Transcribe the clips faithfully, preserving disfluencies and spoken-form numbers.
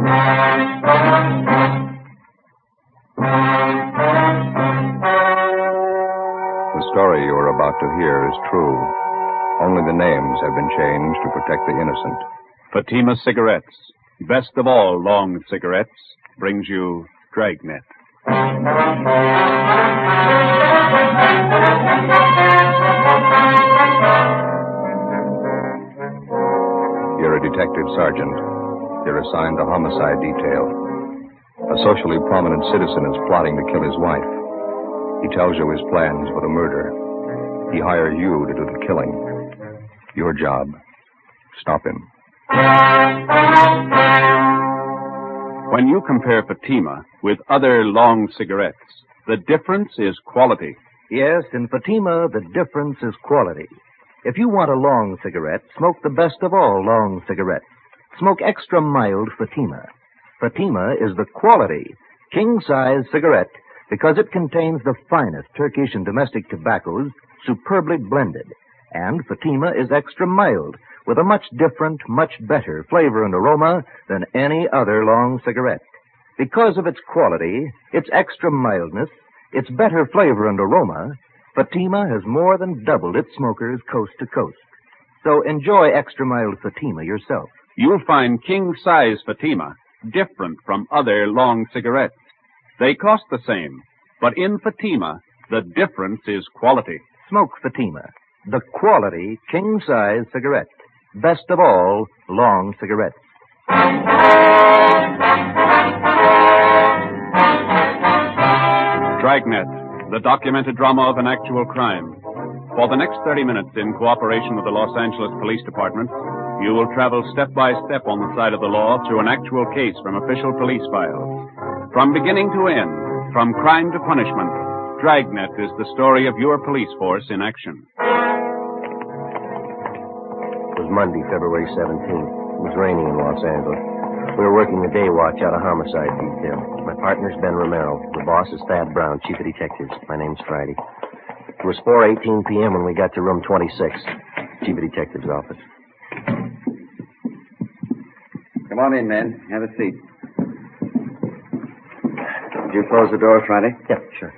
The story you are about to hear is true. Only the names have been changed to protect the innocent. Fatima Cigarettes, best of all long cigarettes, brings you Dragnet. You're a detective sergeant. You're assigned to homicide detail. A socially prominent citizen is plotting to kill his wife. He tells you his plans for the murder. He hires you to do the killing. Your job, stop him. When you compare Fatima with other long cigarettes, the difference is quality. Yes, in Fatima, the difference is quality. If you want a long cigarette, smoke the best of all long cigarettes. Smoke extra mild Fatima. Fatima is the quality, king-size cigarette because it contains the finest Turkish and domestic tobaccos superbly blended. And Fatima is extra mild with a much different, much better flavor and aroma than any other long cigarette. Because of its quality, its extra mildness, its better flavor and aroma, Fatima has more than doubled its smokers coast to coast. So enjoy extra mild Fatima yourself. You'll find king-size Fatima different from other long cigarettes. They cost the same, but in Fatima, the difference is quality. Smoke Fatima, the quality king-size cigarette. Best of all long cigarettes. Dragnet, the documented drama of an actual crime. For the next thirty minutes, in cooperation with the Los Angeles Police Department, you will travel step by step on the side of the law through an actual case from official police files. From beginning to end, from crime to punishment, Dragnet is the story of your police force in action. It was Monday, February seventeenth. It was raining in Los Angeles. We were working the day watch out of homicide detail. My partner's Ben Romero. The boss is Thad Brown, chief of detectives. My name's Friday. It was four eighteen p.m. when we got to room twenty-six, chief of detectives' office. Come on in, men. Have a seat. Did you close the door, Friday? Yep, sure.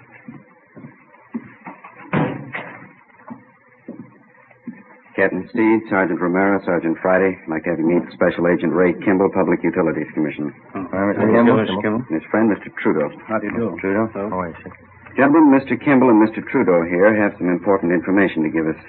Captain Steed, Sergeant Romero, Sergeant Friday. I'd like to have you meet Special Agent Ray Kimball, Public Utilities Commissioner. Oh, Mister Kimball. Mister Kimball. And his friend, Mister Trudeau. How do you do? Trudeau? Oh, I see. Gentlemen, Mister Kimball and Mister Trudeau here have some important information to give us.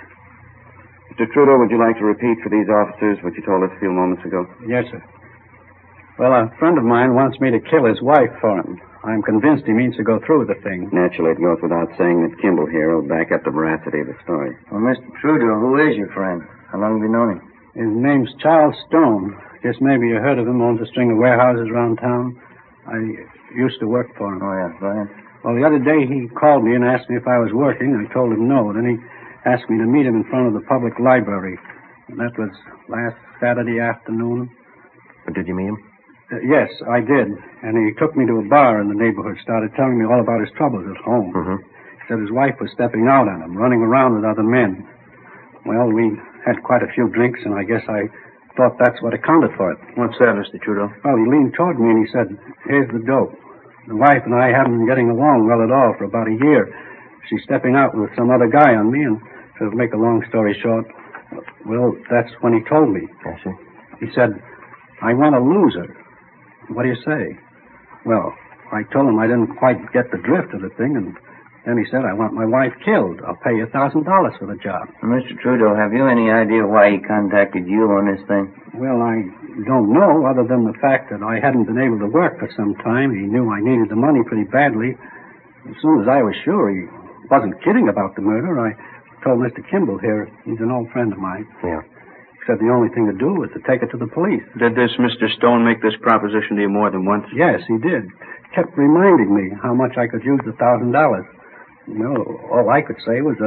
Mister Trudeau, would you like to repeat for these officers what you told us a few moments ago? Yes, sir. Well, a friend of mine wants me to kill his wife for him. I'm convinced he means to go through with the thing. Naturally, it goes without saying that Kimball here will back up the veracity of the story. Well, Mister Trudeau, who is your friend? How long have you known him? His name's Charles Stone. Guess maybe you heard of him. Owns a string of warehouses around town. I used to work for him. Oh, yeah, go ahead. Well, the other day he called me and asked me if I was working. I told him no. Then he asked me to meet him in front of the public library. And that was last Saturday afternoon. But did you meet him? Uh, yes, I did. And he took me to a bar in the neighborhood, started telling me all about his troubles at home. Mm-hmm. He said his wife was stepping out on him, running around with other men. Well, we had quite a few drinks, and I guess I thought that's what accounted for it. What's that, Mister Trudeau? Well, he leaned toward me and he said, here's the dope. The wife and I haven't been getting along well at all for about a year. She's stepping out with some other guy on me, and to make a long story short, well, that's when he told me. I see. He said, I want to lose her. What do you say? Well, I told him I didn't quite get the drift of the thing, and then he said, I want my wife killed. I'll pay you a thousand dollars for the job. Well, Mister Trudeau, have you any idea why he contacted you on this thing? Well, I don't know, other than the fact that I hadn't been able to work for some time. He knew I needed the money pretty badly. As soon as I was sure he wasn't kidding about the murder, I told Mister Kimball here, he's an old friend of mine. Yeah. He said the only thing to do was to take it to the police. Did this Mister Stone make this proposition to you more than once? Yes, he did. Kept reminding me how much I could use the thousand dollars. You know, all I could say was that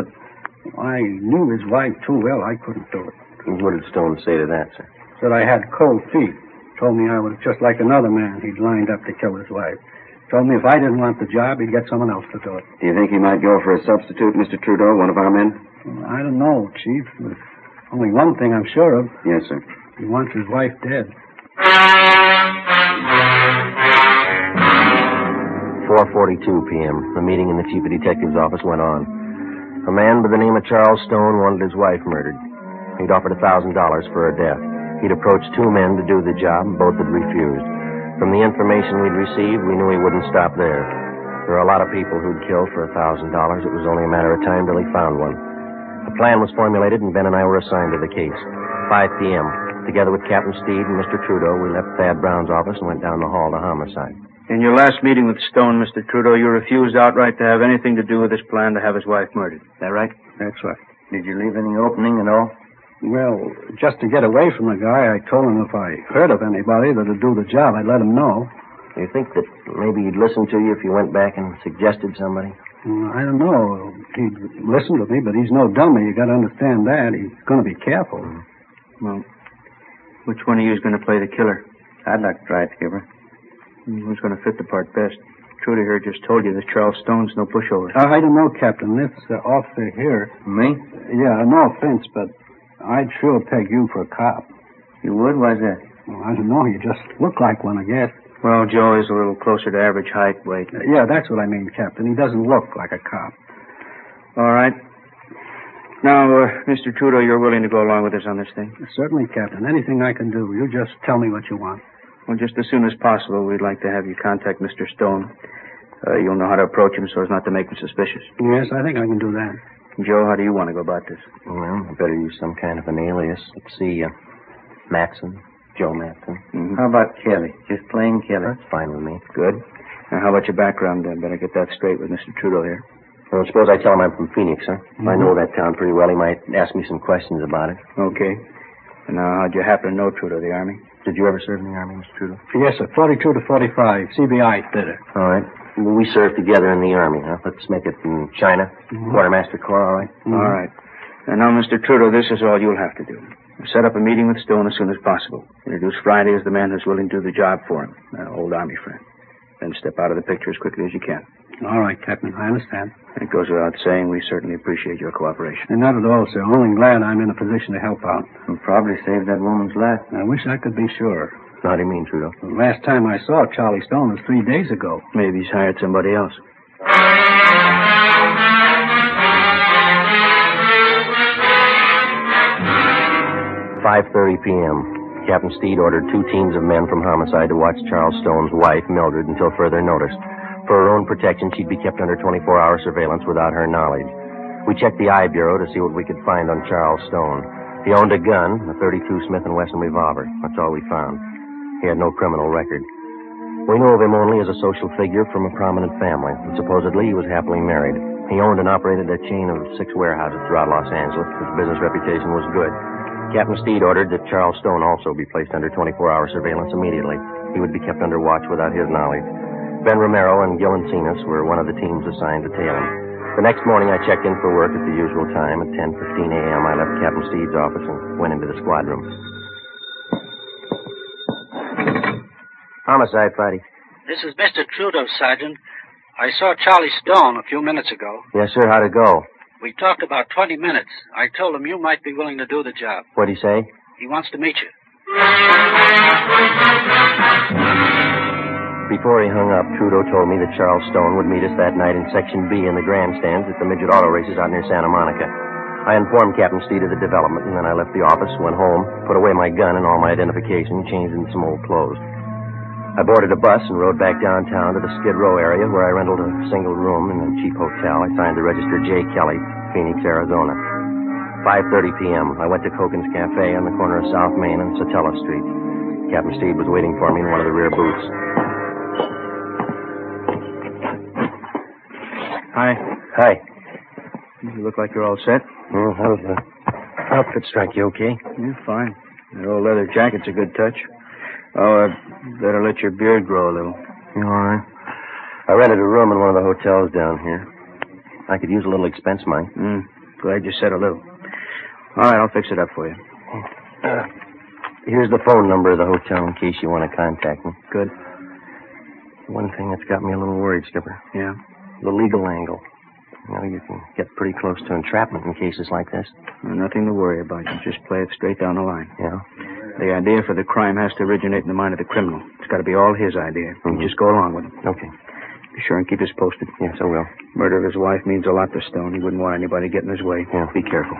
I knew his wife too well, I couldn't do it. And what did Stone say to that, sir? Said I had cold feet. Told me I was just like another man he'd lined up to kill his wife. Told me if I didn't want the job, he'd get someone else to do it. Do you think he might go for a substitute, Mister Trudeau, one of our men? Well, I don't know, Chief. There's only one thing I'm sure of. Yes, sir. He wants his wife dead. four forty-two p.m., the meeting in the chief of detective's office went on. A man by the name of Charles Stone wanted his wife murdered. He'd offered a thousand dollars for her death. He'd approached two men to do the job, and both had refused. From the information we'd received, we knew he wouldn't stop there. There are a lot of people who'd kill for a thousand dollars. It was only a matter of time till he found one. A plan was formulated, and Ben and I were assigned to the case. five p.m. Together with Captain Steed and Mister Trudeau, we left Thad Brown's office and went down the hall to homicide. In your last meeting with Stone, Mister Trudeau, you refused outright to have anything to do with this plan to have his wife murdered. Is that right? That's right. Did you leave any opening at all? Well, just to get away from the guy, I told him if I heard of anybody that'd do the job, I'd let him know. Do you think that maybe he'd listen to you if you went back and suggested somebody? Uh, I don't know. He'd listen to me, but he's no dummy. You got to understand that. He's going to be careful. Well, which one of you is going to play the killer? I'd like to try it, Skipper. Who's going to fit the part best? Trudy here just told you that Charles Stone's no pushover. Uh, I don't know, Captain. This uh, officer here. Me? Yeah, no offense, but I'd sure peg you for a cop. You would? Why's that? Well, I don't know. You just look like one, I guess. Well, Joe is a little closer to average height, weight. Uh, yeah, that's what I mean, Captain. He doesn't look like a cop. All right. Now, uh, Mister Trudeau, you're willing to go along with us on this thing? Certainly, Captain. Anything I can do. You just tell me what you want. Well, just as soon as possible, we'd like to have you contact Mister Stone. Uh, you'll know how to approach him so as not to make him suspicious. Yes, I think I can do that. Joe, how do you want to go about this? Well, I better use some kind of an alias. Let's see, uh, Matson. Joe Matson. Mm-hmm. How about Kelly? Just plain Kelly? That's fine with me. Good. Now, how about your background, then? Better get that straight with Mister Trudeau here. Well, suppose I tell him I'm from Phoenix, huh? Mm-hmm. I know that town pretty well. He might ask me some questions about it. Okay. And now, how'd you happen to know Trudeau, the Army? Did you ever serve in the Army, Mister Trudeau? Yes, sir. forty-two to forty-five. C B I did it. All right. Well, we served together in the Army, huh? Let's make it in China. Mm-hmm. Quartermaster Corps, all right? Mm-hmm. All right. And now, Mister Trudeau, this is all you'll have to do. Set up a meeting with Stone as soon as possible. Introduce Friday as the man who's willing to do the job for him, an old Army friend. Then step out of the picture as quickly as you can. All right, Captain. I understand. It goes without saying, we certainly appreciate your cooperation. And not at all, sir. Only glad I'm in a position to help out. You'll probably save that woman's life. I wish I could be sure. How do you mean, Trudeau? The last time I saw Charlie Stone was three days ago. Maybe he's hired somebody else. five thirty p.m. Captain Steed ordered two teams of men from Homicide to watch Charles Stone's wife, Mildred, until further notice. For her own protection, she'd be kept under twenty-four hour surveillance without her knowledge. We checked the I Bureau to see what we could find on Charles Stone. He owned a gun, a thirty-two Smith and Wesson revolver. That's all we found. He had no criminal record. We knew of him only as a social figure from a prominent family, and supposedly he was happily married. He owned and operated a chain of six warehouses throughout Los Angeles. His business reputation was good. Captain Steed ordered that Charles Stone also be placed under twenty-four hour surveillance immediately. He would be kept under watch without his knowledge. Ben Romero and Gil Encinas were one of the teams assigned to tail him. The next morning, I checked in for work at the usual time. At ten fifteen a.m., I left Captain Steed's office and went into the squad room. Homicide, Friday. This is Mister Trudeau, Sergeant. I saw Charlie Stone a few minutes ago. Yes, sir. How'd it go? We talked about twenty minutes. I told him you might be willing to do the job. What'd he say? He wants to meet you. Before he hung up, Trudeau told me that Charles Stone would meet us that night in Section B in the grandstands at the midget auto races out near Santa Monica. I informed Captain Steed of the development, and then I left the office, went home, put away my gun and all my identification, changed into some old clothes. I boarded a bus and rode back downtown to the Skid Row area where I rented a single room in a cheap hotel. I signed the register J. Kelly, Phoenix, Arizona. five thirty p.m. I went to Koken's Cafe on the corner of South Main and Satella Street. Captain Steed was waiting for me in one of the rear booths. Hi. Hi. You look like you're all set. Well, how's the outfit strike you okay? You're fine. That old leather jacket's a good touch. Oh, uh, better let your beard grow a little. All right. I rented a room in one of the hotels down here. I could use a little expense money. Mm, glad you said a little. All right, I'll fix it up for you. Uh, here's the phone number of the hotel in case you want to contact me. Good. One thing that's got me a little worried, Skipper. Yeah? The legal angle. You know, you can get pretty close to entrapment in cases like this. Well, nothing to worry about. You just play it straight down the line. Yeah? The idea for the crime has to originate in the mind of the criminal. It's got to be all his idea. Mm-hmm. You just go along with it. Okay. Be sure and keep us posted. Yes, I will. Murder of his wife means a lot to Stone. He wouldn't want anybody getting in his way. Yeah. Be careful.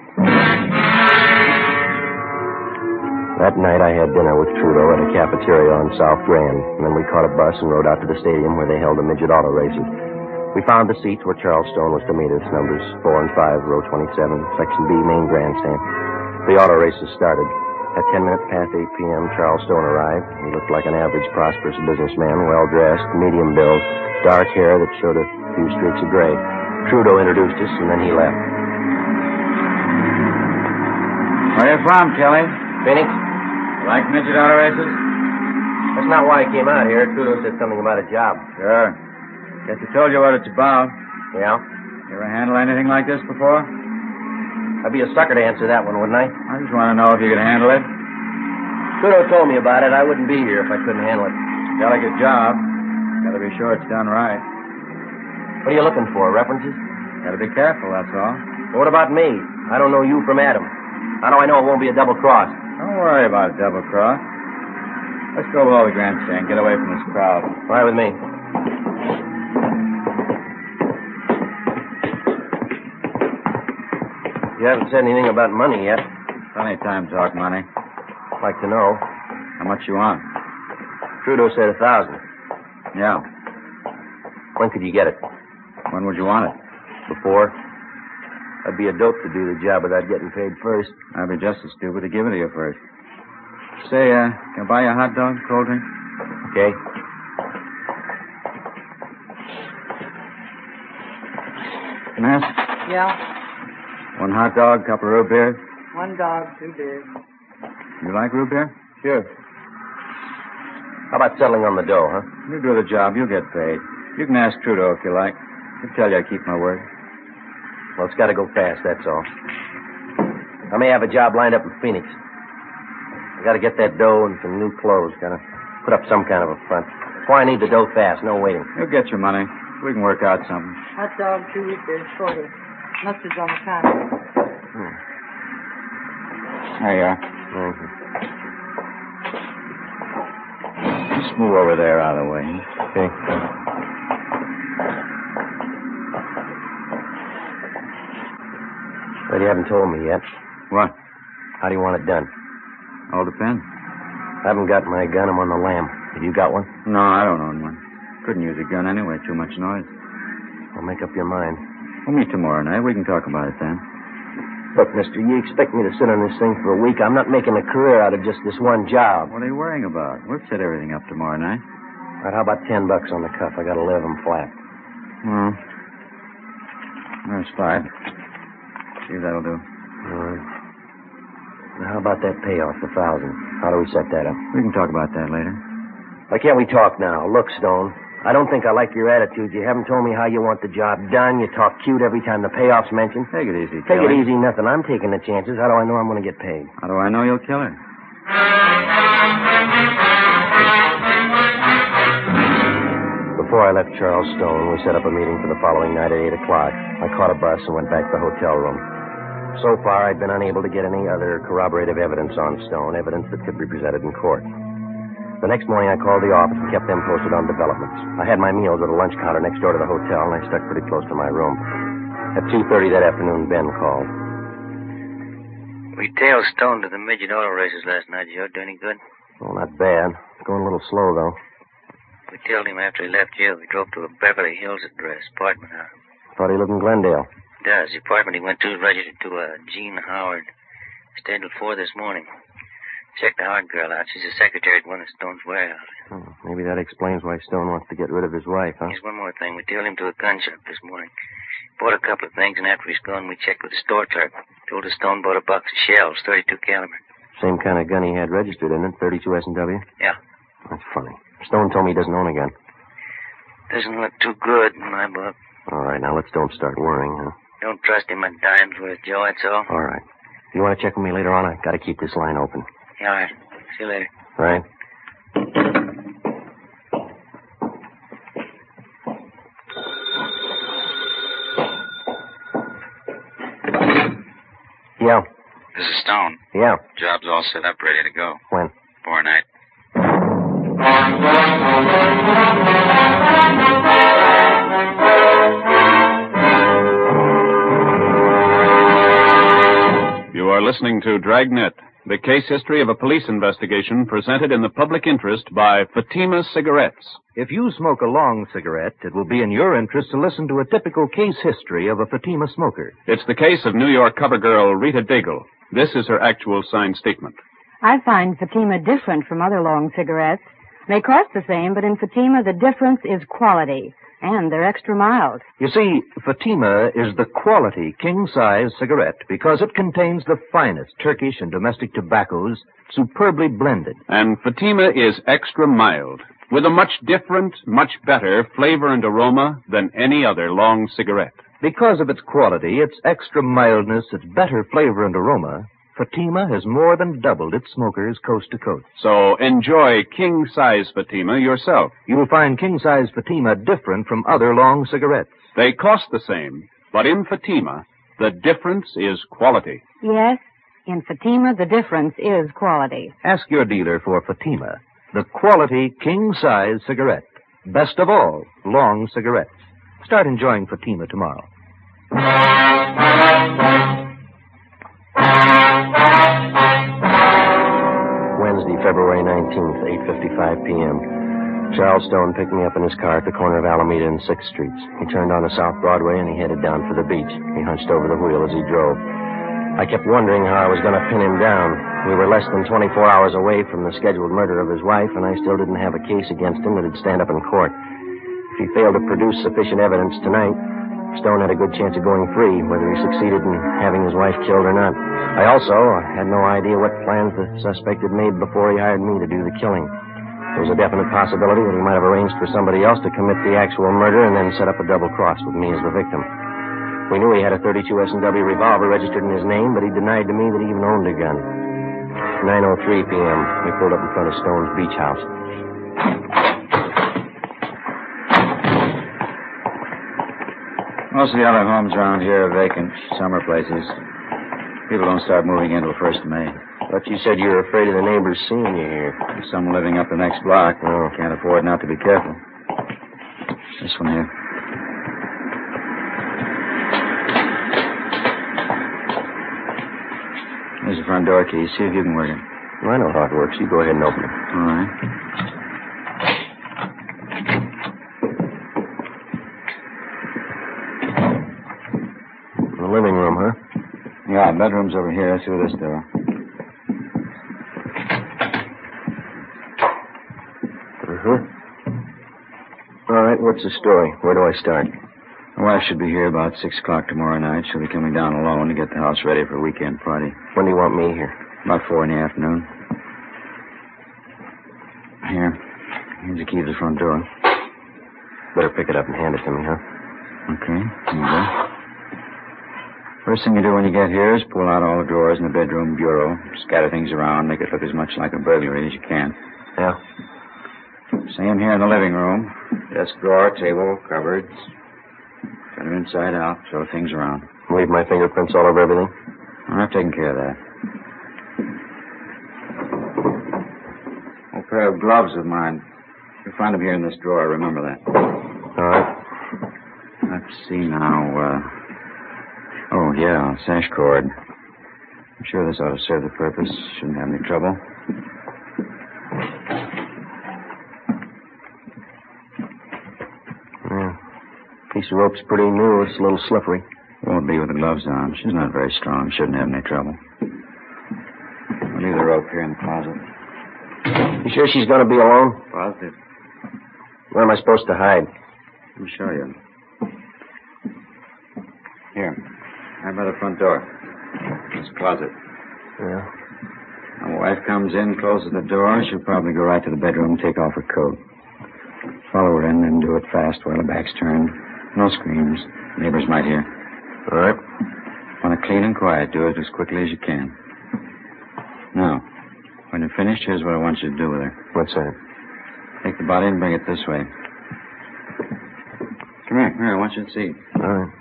That night I had dinner with Trudeau at a cafeteria on South Grand, and then we caught a bus and rode out to the stadium where they held the midget auto races. We found the seats where Charles Stone was to meet us, numbers four and five, row twenty-seven, section B, main grandstand. The auto races started. At ten minutes past eight p.m., Charles Stone arrived. He looked like an average, prosperous businessman, well-dressed, medium build, dark hair that showed a few streaks of gray. Trudeau introduced us, and then he left. Where are you from, Kelly? Phoenix? You like midget auto races? That's not why I came out here. Trudeau said something about a job. Sure. Guess he told you what it's about. Yeah? You ever handle anything like this before? I'd be a sucker to answer that one, wouldn't I? I just want to know if you could handle it. Trudeau told me about it. I wouldn't be here if I couldn't handle it. Delicate job. Gotta be sure it's done right. What are you looking for, references? Gotta be careful, that's all. What about me? I don't know you from Adam. How do I know it won't be a double cross? Don't worry about a double cross. Let's go below the grandstand. Get away from this crowd. All right with me. You haven't said anything about money yet. Plenty of time to talk money. I'd like to know. How much you want? Trudeau said a thousand. Yeah. When could you get it? When would you want it? Before. I'd be a dope to do the job without getting paid first. I'd be just as stupid to give it to you first. Say, uh, can I buy you a hot dog, cold drink? Okay. Can I ask? Yeah. One hot dog, couple of root beers. One dog, two beers. You like root beer? Sure. How about settling on the dough, huh? You do the job, you'll get paid. You can ask Trudeau if you like. He'll tell you I keep my word. Well, it's got to go fast, that's all. I may have a job lined up in Phoenix. I got to get that dough and some new clothes. Got to put up some kind of a front. That's why I need the dough fast, no waiting. You'll get your money. We can work out something. Hot dog, two root beers, forty. Mustard's on the counter. Hmm. There you are. Thank you. Just move over there out of the way. Okay. But you haven't told me yet. What? How do you want it done? All depends. I haven't got my gun. I'm on the lam. Have you got one? No, I don't own one. Couldn't use a gun anyway. Too much noise. Well, make up your mind. We'll meet tomorrow night. We can talk about it then. Look, mister, you expect me to sit on this thing for a week. I'm not making a career out of just this one job. What are you worrying about? We'll set everything up tomorrow night. All right, how about ten bucks on the cuff? I got to live them flat. Hmm. There's five. See if that'll do. All right. Now, how about that payoff, the thousand? How do we set that up? We can talk about that later. Why can't we talk now? Look, Stone, I don't think I like your attitude. You haven't told me how you want the job done. You talk cute every time the payoff's mentioned. Take it easy, Take Kelly. it easy, nothing. I'm taking the chances. How do I know I'm going to get paid? How do I know you'll kill her? Before I left Charles Stone, we set up a meeting for the following night at eight o'clock. I caught a bus and went back to the hotel room. So far, I'd been unable to get any other corroborative evidence on Stone, evidence that could be presented in court. The next morning, I called the office and kept them posted on developments. I had my meals at a lunch counter next door to the hotel, and I stuck pretty close to my room. At two thirty that afternoon, Ben called. We tailed Stone to the midget auto races last night, Joe. Do any good? Well, not bad. Going a little slow, though. We tailed him after he left jail. We drove to a Beverly Hills address, apartment house. Thought he lived in Glendale. Does. The apartment he went to is registered to uh, Jean Howard. Stayed till four this morning. Checked the Howard girl out. She's a secretary at one of Stone's warehouses. Oh, maybe that explains why Stone wants to get rid of his wife, huh? Here's one more thing. We tailed him to a gun shop this morning. Bought a couple of things, and after he's gone, we checked with the store clerk. Told us Stone bought a box of shells, thirty-two caliber. Same kind of gun he had registered, isn't it? thirty-two S and W? Yeah. That's funny. Stone told me he doesn't own a gun. Doesn't look too good in my book. All right, now let's don't start worrying, huh? Don't trust him a dime's worth, Joe, that's all. All right. If you want to check with me later on, I've got to keep this line open. Yeah, all right. See you later. All right. Yeah. This is Stone. Yeah. Job's all set up, ready to go. When? Tomorrow night. listening to Dragnet, the case history of a police investigation presented in the public interest by Fatima Cigarettes. If you smoke a long cigarette, it will be in your interest to listen to a typical case history of a Fatima smoker. It's the case of New York cover girl Rita Daigle. This is her actual signed statement. I find Fatima different from other long cigarettes. They cost the same, but in Fatima the difference is quality. And they're extra mild. You see, Fatima is the quality king-size cigarette because it contains the finest Turkish and domestic tobaccos superbly blended. And Fatima is extra mild, with a much different, much better flavor and aroma than any other long cigarette. Because of its quality, its extra mildness, its better flavor and aroma, Fatima has more than doubled its smokers coast to coast. So enjoy king-size Fatima yourself. You will find king-size Fatima different from other long cigarettes. They cost the same, but in Fatima, the difference is quality. Yes, in Fatima, the difference is quality. Ask your dealer for Fatima, the quality king-size cigarette. Best of all, long cigarettes. Start enjoying Fatima tomorrow. Wednesday, February nineteenth, eight fifty-five p.m. Charles Stone picked me up in his car at the corner of Alameda and sixth Streets. He turned onto South Broadway and he headed down for the beach. He hunched over the wheel as he drove. I kept wondering how I was going to pin him down. We were less than twenty-four hours away from the scheduled murder of his wife, and I still didn't have a case against him that'd stand up in court. If he failed to produce sufficient evidence tonight, Stone had a good chance of going free, whether he succeeded in having his wife killed or not. I also had no idea what plans the suspect had made before he hired me to do the killing. There was a definite possibility that he might have arranged for somebody else to commit the actual murder and then set up a double cross with me as the victim. We knew he had a thirty-two S and W revolver registered in his name, but he denied to me that he even owned a gun. nine oh three p.m., we pulled up in front of Stone's beach house. Most of the other homes around here are vacant, summer places. People don't start moving in until first of May. But you said you were afraid of the neighbors seeing you here. There's some living up the next block. Oh. Can't afford not to be careful. This one here. There's the front door key. See if you can work it. Well, I know how it works. You go ahead and open it. All right. The living room, huh? Yeah, bedroom's over here through this door. Uh-huh. All right, what's the story? Where do I start? My wife should be here about six o'clock tomorrow night. She'll be coming down alone to get the house ready for a weekend party. When do you want me here? About four in the afternoon. Here. Here's the key to the front door. Better pick it up and hand it to me, huh? Okay, here you go. First thing you do when you get here is pull out all the drawers in the bedroom bureau, scatter things around, make it look as much like a burglary as you can. Yeah? Same here in the living room. Desk drawer, table, cupboards. Turn them inside out, throw things around. Leave my fingerprints all over everything? I've taken care of that. A pair of gloves of mine. You'll find them here in this drawer, remember that. All right. Let's see now, uh... Oh, yeah, sash cord. I'm sure this ought to serve the purpose. Shouldn't have any trouble. Yeah. Piece of rope's pretty new. It's a little slippery. Won't be with the gloves on. She's not very strong. Shouldn't have any trouble. I'll leave the rope here in the closet. You sure she's going to be alone? Positive. Where am I supposed to hide? Let me show you. Here. Right by the front door. This closet. Yeah. My wife comes in, closes the door. She'll probably go right to the bedroom and take off her coat. Follow her in and do it fast while her back's turned. No screams. Neighbors might hear. All right. Want to clean and quiet. Do it as quickly as you can. Now, when you're finished, here's what I want you to do with her. What's that? Take the body and bring it this way. Come here. Here, I want you to see. All right.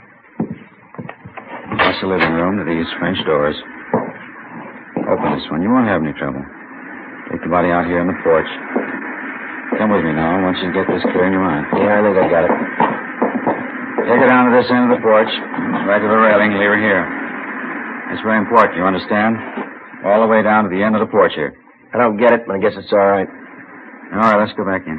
Across the living room to these French doors. Open this one. You won't have any trouble. Take the body out here on the porch. Come with me now. I want you to get this clear in your mind. Yeah, I think I got it. Take her down to this end of the porch. Right to the railing. Leave her here. It's very important, you understand? All the way down to the end of the porch here. I don't get it, but I guess it's all right. All right, let's go back in.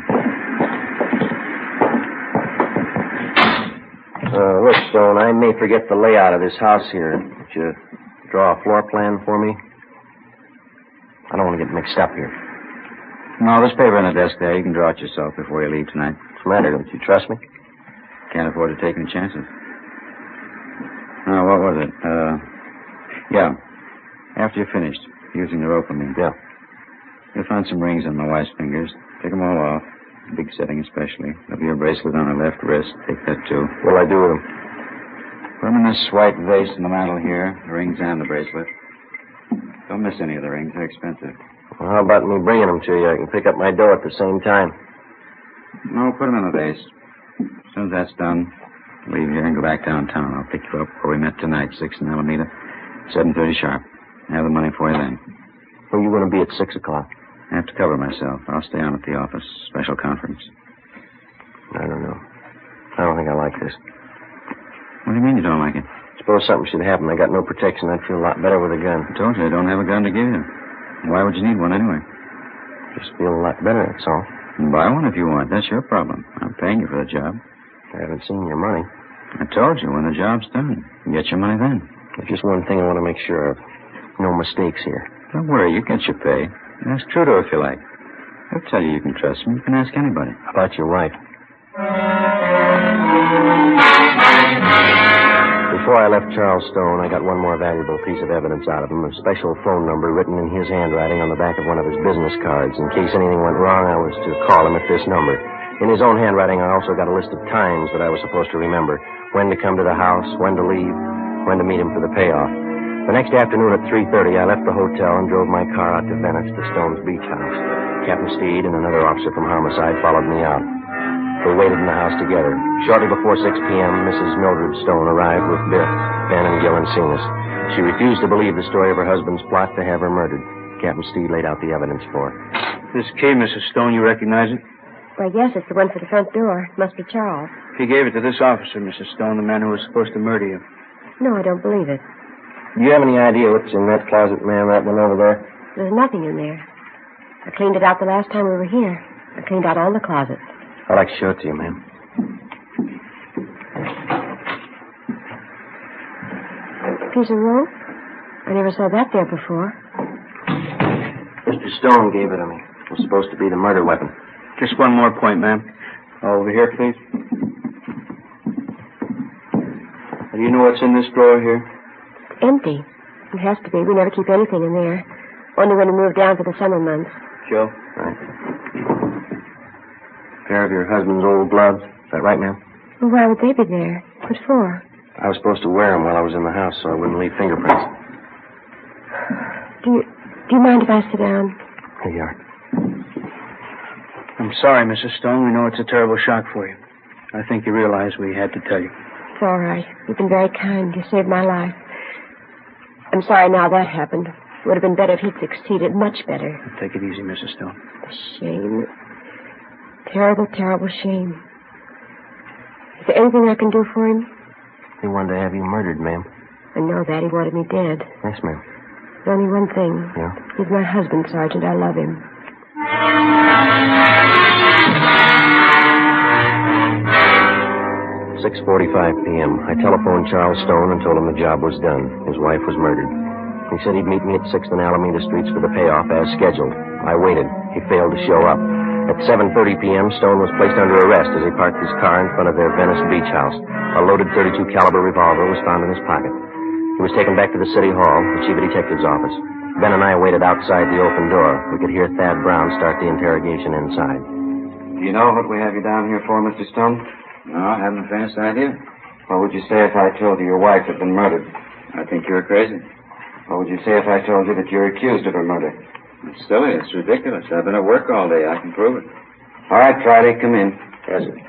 Uh, look, Stone, I may forget the layout of this house here. Would you draw a floor plan for me? I don't want to get mixed up here. No, there's paper on the desk there. You can draw it yourself before you leave tonight. What's the matter? Don't you trust me? Can't afford to take any chances. Oh, what was it? Uh, yeah. After you're finished, using the rope, I mean. Yeah. You'll find some rings on my wife's fingers. Take them all off. Big setting especially. There'll be a bracelet on her left wrist. Take that, too. What'll I do with them? Put them in this white vase in the mantel here. The rings and the bracelet. Don't miss any of the rings. They're expensive. Well, how about me bringing them to you? I can pick up my dough at the same time. No, put them in the vase. As soon as that's done, leave here and go back downtown. I'll pick you up where we met tonight, six in Alameda, seven thirty sharp. I have the money for you then. Where are you going to be at six o'clock? I have to cover myself. I'll stay on at the office. Special conference. I don't know. I don't think I like this. What do you mean you don't like it? Suppose something should happen. I got no protection. I'd feel a lot better with a gun. I told you I don't have a gun to give you. Why would you need one anyway? Just feel a lot better, that's all. And buy one if you want. That's your problem. I'm paying you for the job. I haven't seen your money. I told you when the job's done. You get your money then. There's just one thing I want to make sure of. No mistakes here. Don't worry. You get your pay. Ask Trudeau if you like. He'll tell you you can trust him. You can ask anybody. How about your wife? Before I left Charles Stone, I got one more valuable piece of evidence out of him, a special phone number written in his handwriting on the back of one of his business cards. In case anything went wrong, I was to call him at this number. In his own handwriting, I also got a list of times that I was supposed to remember. When to come to the house, when to leave, when to meet him for the payoff. The next afternoon at three thirty, I left the hotel and drove my car out to Venice to Stone's beach house. Captain Steed and another officer from Homicide followed me out. We waited in the house together. Shortly before six p.m., Missus Mildred Stone arrived with Biff. Ben and Gil and seen us. She refused to believe the story of her husband's plot to have her murdered. Captain Steed laid out the evidence for her. This key, Missus Stone, you recognize it? Why, yes, it's the one for the front door. It must be Charles. He gave it to this officer, Missus Stone, the man who was supposed to murder you. No, I don't believe it. Do you have any idea what's in that closet, ma'am, that one over there? There's nothing in there. I cleaned it out the last time we were here. I cleaned out all the closets. I'd like to show it to you, ma'am. Piece of rope? I never saw that there before. Mister Stone gave it to me. It was supposed to be the murder weapon. Just one more point, ma'am. Over here, please. Do you know what's in this drawer here? Empty. It has to be. We never keep anything in there. Only when we move down for the summer months. Joe? Right. A pair of your husband's old gloves. Is that right, ma'am? Well, why would they be there? What for? I was supposed to wear them while I was in the house so I wouldn't leave fingerprints. Do you, do you mind if I sit down? Here you are. I'm sorry, Missus Stone. We know it's a terrible shock for you. I think you realize we had to tell you. It's all right. You've been very kind. You saved my life. I'm sorry now that happened. It would have been better if he'd succeeded. Much better. Take it easy, Missus Stone. The shame. Terrible, terrible shame. Is there anything I can do for him? He wanted to have you murdered, ma'am. I know that. He wanted me dead. Yes, ma'am. There's only one thing. Yeah? He's my husband, Sergeant. I love him. six forty-five p.m. I telephoned Charles Stone and told him the job was done. His wife was murdered. He said he'd meet me at sixth and Alameda Streets for the payoff as scheduled. I waited. He failed to show up. At seven thirty p.m., Stone was placed under arrest as he parked his car in front of their Venice beach house. A loaded thirty-two caliber revolver was found in his pocket. He was taken back to the city hall, the chief of detective's office. Ben and I waited outside the open door. We could hear Thad Brown start the interrogation inside. Do you know what we have you down here for, Mister Stone? No, I haven't the faintest idea. What would you say if I told you your wife had been murdered? I think you're crazy. What would you say if I told you that you're accused of her murder? It's silly. It's ridiculous. I've been at work all day. I can prove it. All right, Friday, come in. Yes, sir.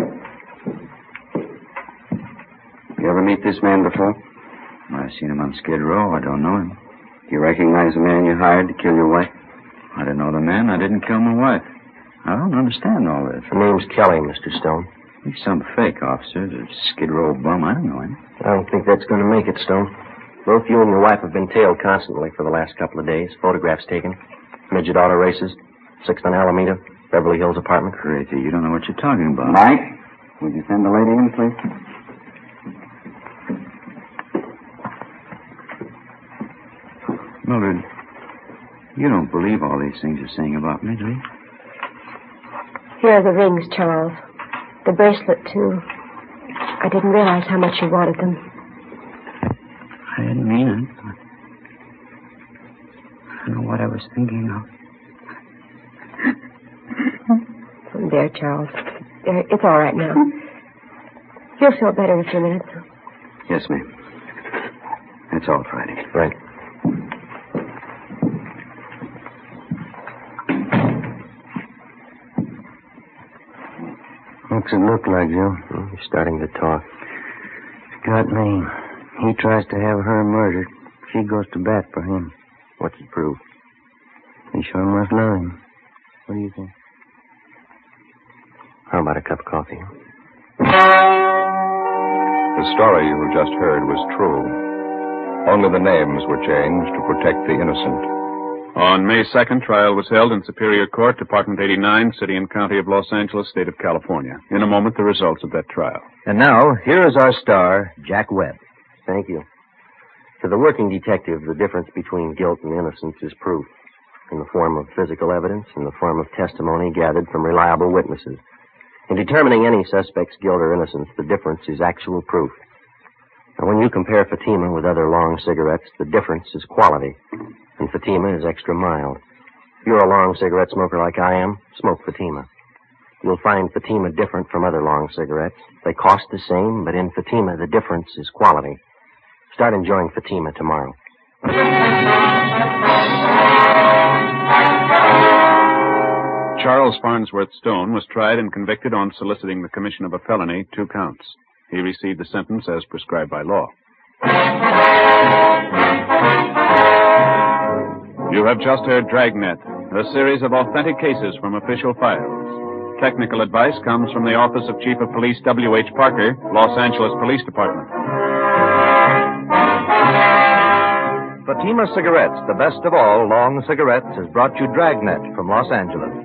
You ever meet this man before? I've seen him on Skid Row. I don't know him. Do you recognize the man you hired to kill your wife? I didn't know the man. I didn't kill my wife. I don't understand all this. The name's Kelly, Mister Stone. He's some fake officer. A Skid Row bum. I don't know him. I don't think that's going to make it, Stone. Both you and your wife have been tailed constantly for the last couple of days. Photographs taken. Midget auto races. Sixth on Alameda. Beverly Hills apartment. Crazy. You don't know what you're talking about. Mike, would you send the lady in, please? Mildred, you don't believe all these things you're saying about me, do you? Here are the rings, Charles. The bracelet, too. I didn't realize how much you wanted them. I didn't mean it. I don't know what I was thinking of. There, Charles. There, it's all right now. You'll feel better in a few minutes. Yes, ma'am. That's all, Friday. Right. What's it look like, Joe? Well, you're starting to talk. Got me. He tries to have her murdered. She goes to bat for him. What's it prove? He sure must love him. What do you think? How about a cup of coffee? The story you have just heard was true. Only the names were changed to protect the innocent. On May second, trial was held in Superior Court, Department eighty-nine, City and County of Los Angeles, State of California. In a moment, the results of that trial. And now, here is our star, Jack Webb. Thank you. To the working detective, the difference between guilt and innocence is proof, in the form of physical evidence, in the form of testimony gathered from reliable witnesses. In determining any suspect's guilt or innocence, the difference is actual proof. Now, when you compare Fatima with other long cigarettes, the difference is quality, and Fatima is extra mild. If you're a long cigarette smoker like I am, smoke Fatima. You'll find Fatima different from other long cigarettes. They cost the same, but in Fatima, the difference is quality. Start enjoying Fatima tomorrow. Charles Farnsworth Stone was tried and convicted on soliciting the commission of a felony, two counts. He received the sentence as prescribed by law. You have just heard Dragnet, a series of authentic cases from official files. Technical advice comes from the Office of Chief of Police W H Parker, Los Angeles Police Department. Fatima Cigarettes, the best of all long cigarettes, has brought you Dragnet from Los Angeles.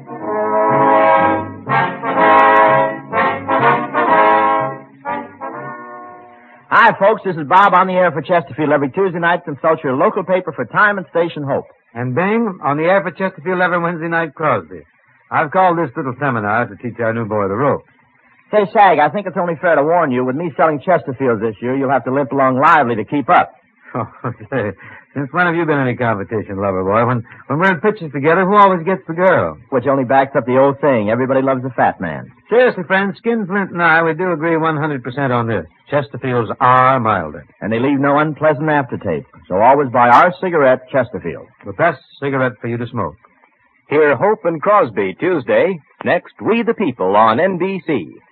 Hi, folks. This is Bob on the air for Chesterfield every Tuesday night. Consult your local paper for time and station Hope. And Bing, on the air for Chesterfield every Wednesday night, Crosby. I've called this little seminar to teach our new boy the ropes. Say, Sag, I think it's only fair to warn you, with me selling Chesterfields this year, you'll have to limp along lively to keep up. Oh, okay. Since when have you been any competition, lover boy? When when we're in pictures together, who always gets the girl? Which only backs up the old saying, everybody loves a fat man. Seriously, friends, Skinflint and I, we do agree one hundred percent on this. Chesterfields are milder. And they leave no unpleasant aftertaste. So always buy our cigarette, Chesterfield. The best cigarette for you to smoke. Hear Hope and Crosby Tuesday. Next, We the People on N B C.